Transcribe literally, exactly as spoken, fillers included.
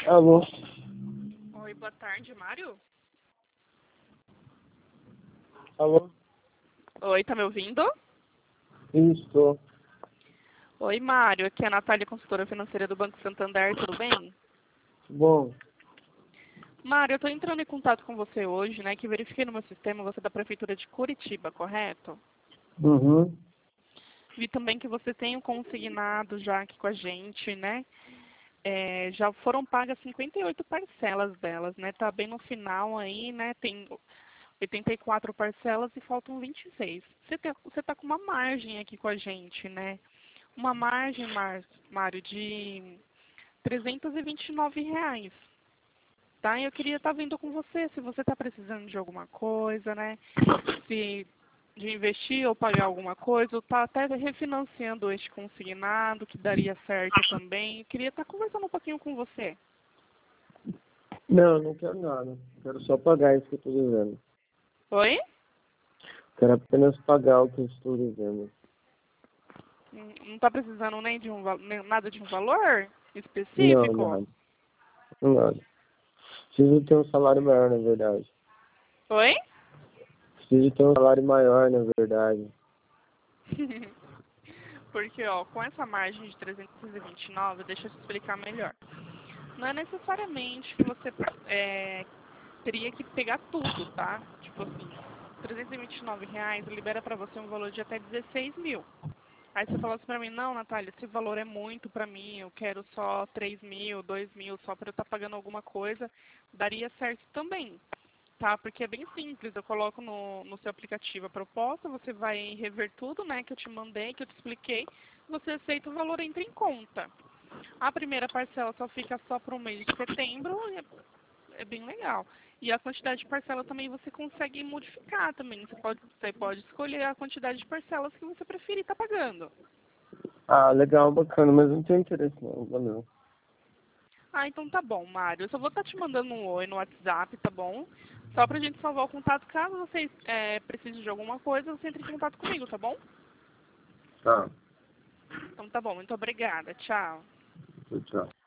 Alô? Oi, boa tarde, Mário. Alô? Oi, tá me ouvindo? Isso. Oi, Mário. Aqui é a Natália, consultora financeira do Banco Santander, tudo bem? Bom, Mário, eu tô entrando em contato com você hoje, né, que verifiquei no meu sistema, você é da Prefeitura de Curitiba, correto? uhum. Vi também que você tem um consignado já aqui com a gente, né? É, já foram pagas cinquenta e oito parcelas delas, né? Tá bem no final aí, né? Tem oitenta e quatro parcelas e faltam vinte e seis. Você, tem, você tá com uma margem aqui com a gente, né? Uma margem, Mar- Mário, de trezentos e vinte e nove reais, tá? Eu queria estar vendo com você se você está precisando de alguma coisa, né? Se de investir ou pagar alguma coisa, ou tá até refinanciando este consignado, que daria certo também. Eu queria estar conversando um pouquinho com você. Não, não quero nada. Quero só pagar isso que eu estou devendo. Oi? Quero apenas pagar o que eu estou devendo. Hum, Não está precisando nem de um, val- nem nada de um valor Não, específico? nada. Nada. Preciso ter um salário maior, na verdade. Oi? Preciso ter um salário maior, na verdade. Porque, ó, com essa margem de trezentos e vinte e nove, deixa eu te explicar melhor. Não é necessariamente que você é, teria que pegar tudo, tá? Tipo assim, trezentos e vinte e nove reais libera pra você um valor de até dezesseis mil. Aí você fala assim pra mim, não, Natália, esse valor é muito pra mim, eu quero só três mil, dois mil, só pra eu estar pagando alguma coisa, daria certo também, tá? Porque é bem simples, eu coloco no, no seu aplicativo a proposta, você vai rever tudo, né, que eu te mandei, que eu te expliquei, você aceita o valor, entra em conta. A primeira parcela só fica só para o mês de setembro, e é, é bem legal. E a quantidade de parcela também você consegue modificar também. Você pode, você pode escolher a quantidade de parcelas que você preferir estar pagando. Ah, legal, bacana, mas não tenho interesse não, valeu. Ah, então tá bom, Mário. Eu só vou estar te mandando um oi no WhatsApp, tá bom? Só pra gente salvar o contato. Caso você é, precise de alguma coisa, você entre em contato comigo, tá bom? Tá, Então tá bom, muito obrigada. Tchau. tchau.